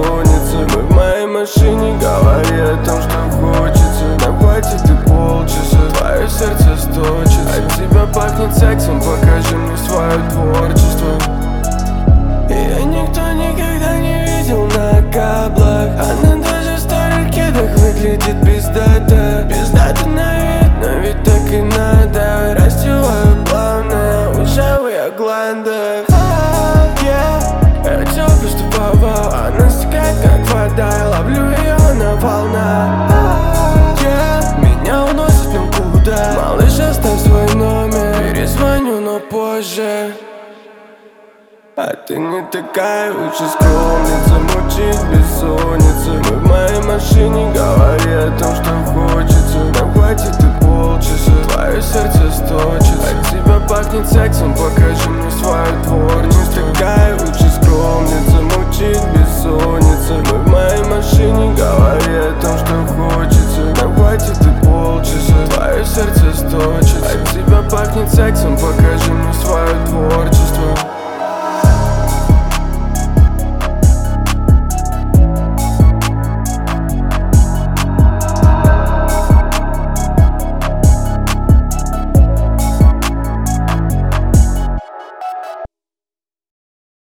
бессонница. Мы в моей машине, говори о том, что хочется. Нам хватит и полчаса, твое сердце сточится. От тебя пахнет сексом, покажи мне свое творчество. Ее никто никогда не видел на каблах. Она даже в старых кедах выглядит пиздато. Пиздато на вид, но ведь так и надо. Растеваю плавно, ужаву я гланда. Я теплю, что попал. Она стекает как вода, я ловлю ее на волнах. Меня уносит ну куда. Малыш, оставь свой номер, перезвоню, но позже. А ты не такая уж и скромница, мучить бессонница. Мы в моей машине, говори о том, что хочется. Нам хватит и полчаса, твое сердце сточится. От тебя пахнет сексом, покажи мне свою творчество. Такая уж и скромница.